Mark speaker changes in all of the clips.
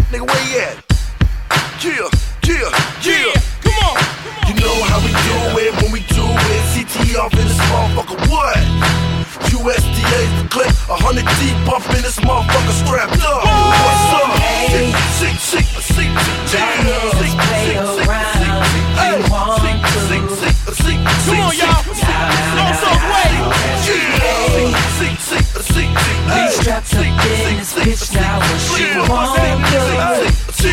Speaker 1: Nigga, where you at? Yeah, yeah, yeah.
Speaker 2: Come on.
Speaker 1: You know how we do it when we do it. CT off in this motherfucker, what? USDA's the clip, 100 deep up in this motherfucker strapped up. What's up?
Speaker 2: Come on, y'all. No soft way.
Speaker 3: We strapped up in this bitch now. What you want to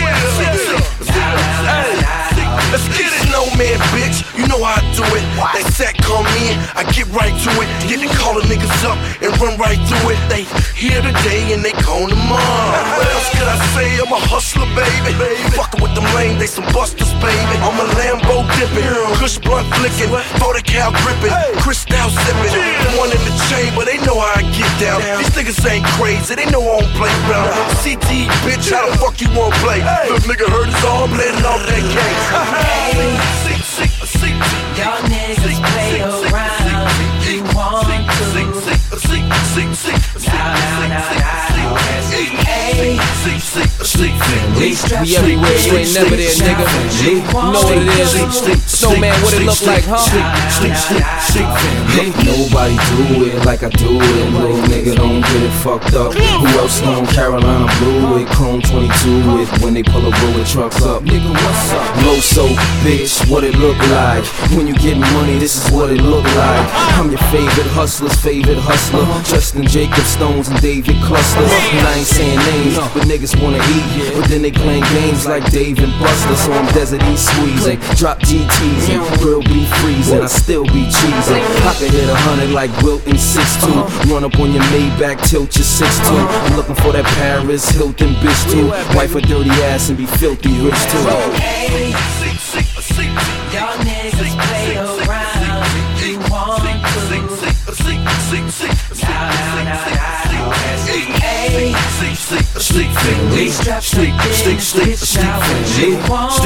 Speaker 1: Let's get it, no man, bitch. You know how I do it. That sack come in, I get right to it. Get to calling niggas up and run right through it. They here today and they gone tomorrow. What else could I say? I'm a hustler, baby. Fucking with them lame, they some busters, baby. I'm a Lambo dipping, Kush blunt flicking, 40 cal gripping, Cristal sipping. One in the chamber, they know how I get down. These niggas ain't crazy, they know I don't play around. CT, bitch, how the fuck you won't play? Little nigga hurt his arm, let it off that case.
Speaker 3: Y'all niggas play around if you want to.
Speaker 4: We everywhere, you ain't never there, nigga. You know what it is. Snowman, what it look like, huh?
Speaker 5: Nobody do it like I do it. Little nigga don't get it fucked up. Who else know Carolina Blue it? Chrome 22 it when they pull a roller trucks up. Nigga, what's up? Low so, bitch, what it look like? When you get money, this is what it look like. I'm your favorite hustler's favorite hustler. Justin Jacob Stones and David Cluster. And I ain't saying names, but niggas wanna eat. But then they playing games like Dave and Buster. So I'm Desert East squeezing, drop GTs and grill beef freezing. I still be cheesing. I can hit 100 like Wilton 6'2". Run up on your Maybach, tilt your 6'2". I'm looking for that Paris Hilton bitch too. Wife a dirty ass and be filthy rich too.
Speaker 3: Y'all niggas play around if you want to. We strapped up in this bitch now. What you want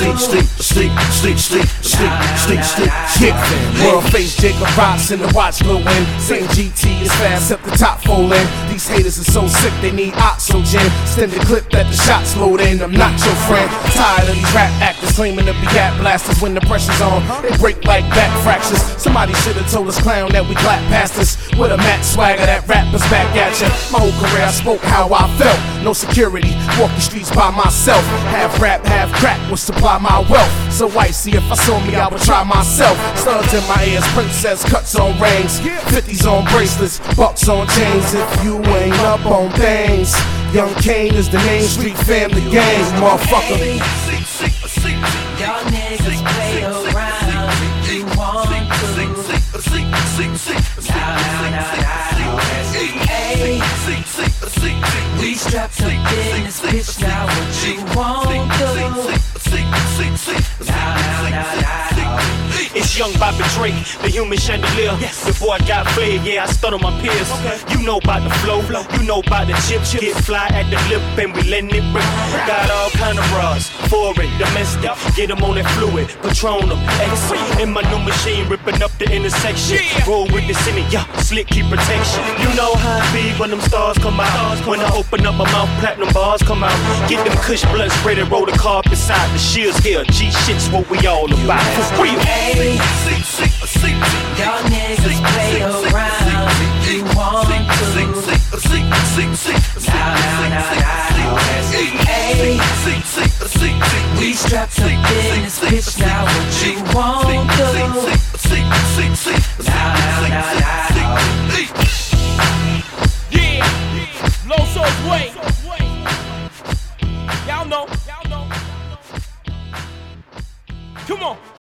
Speaker 3: to.
Speaker 2: World face Jacob Rocks in the watch glowing. Same GT is fast up the top folding. These haters are so sick they need oxygen. Send the clip that the shots load in. I'm not your friend. Tired of these rap actors claiming to be gat blasters. When the pressure's on, they break like back fractures. Somebody should've told us clown that we clap past us. With a Mac swagger that rappers back at ya. My whole career I spoke how I felt. No security, walk the streets by myself. Half rap, half crack will supply my wealth. So icy, if I saw me I would try myself. Studs in my ears, princess cuts on rings, 50s on bracelets, bucks on chains. If you ain't up on things, Young Kane is the name, street family gang, motherfucker.
Speaker 3: Y'all niggas play around if you want to. We strapped up in this bitch now. What you want to.
Speaker 6: It's young Bobby Drake, the human chandelier. Before I got flared, yeah, I stun on my peers. You know about the flow, you know about the chips. Get fly at the lip and we letting it rip. Got all kind of bras, foreign, domestic. Get them on that fluid, Patron them, exit. In my new machine, ripping up the intersection. Roll with the cine, yeah, slick, keep protection. You know how it be when them stars come out. When I open up my mouth, platinum bars come out. Get them Kush blood spread and roll the carpet side. The shield's here, G-shit's what we all about. For real.
Speaker 3: Y'all niggas play around if you want to. We strapped up in this bitch now. What you want to.
Speaker 2: Yeah, low source way. Y'all know. Come on.